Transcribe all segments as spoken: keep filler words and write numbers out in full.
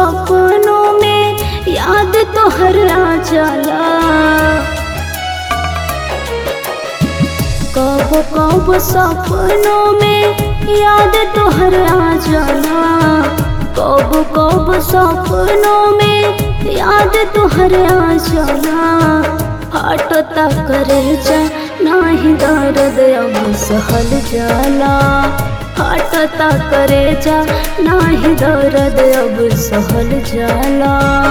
सपनों में याद तोहर आ जाला। कब कब सपनों में याद तोहर आ जाला। कब कब सपनों में याद तोहर आ जाला। हटता करेजा नाही दर्द अब सहल जाला। हटता करेजा नाही दर्द अब सहल जाला।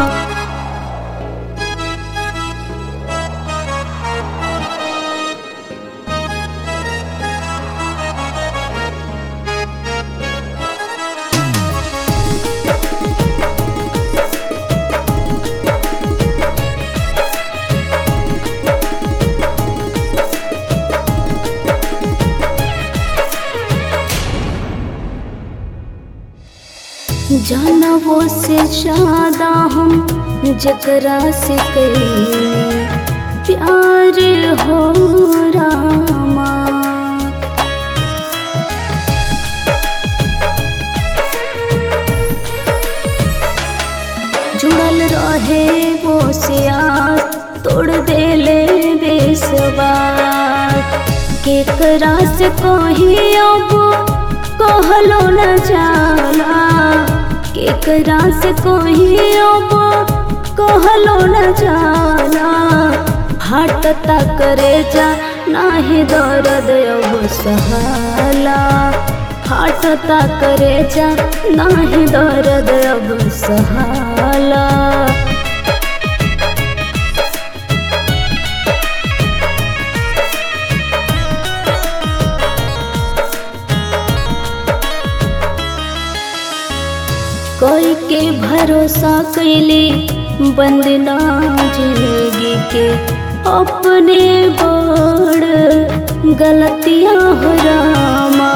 जानवो से ज्यादा हम जकरा से कई प्यार हो रामा। जुड़ल रहे वो से आस तोड़ देले बेसवार। केकरा से कही अब कहलो न जाला। केकरा से कही अब कहलो न जाला। हटता करेजा नाही दर्द अब सहाला। हटता करेजा नाही दर्द अब सहाला। कोई के भरोसा कैली बंद ना जिंदगी के अपने बड़ गलतियां हो रामा।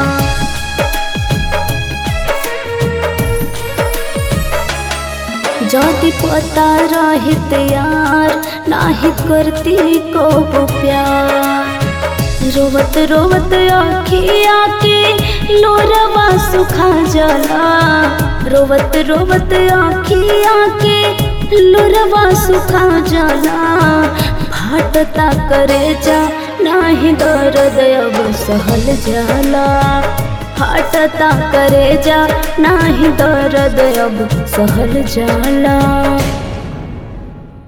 जाति पता रहित यार नाही करती को प्यार। रोवत रोवत आँखिया के लोरवा सुखा जाला। रोवत रोवत आँखिया के लोरवा सुखा जाला। फाटता करेजा नाही दर्द अब सहल जाला। फाटता करेजा नाही दर्द अब सहल जाला।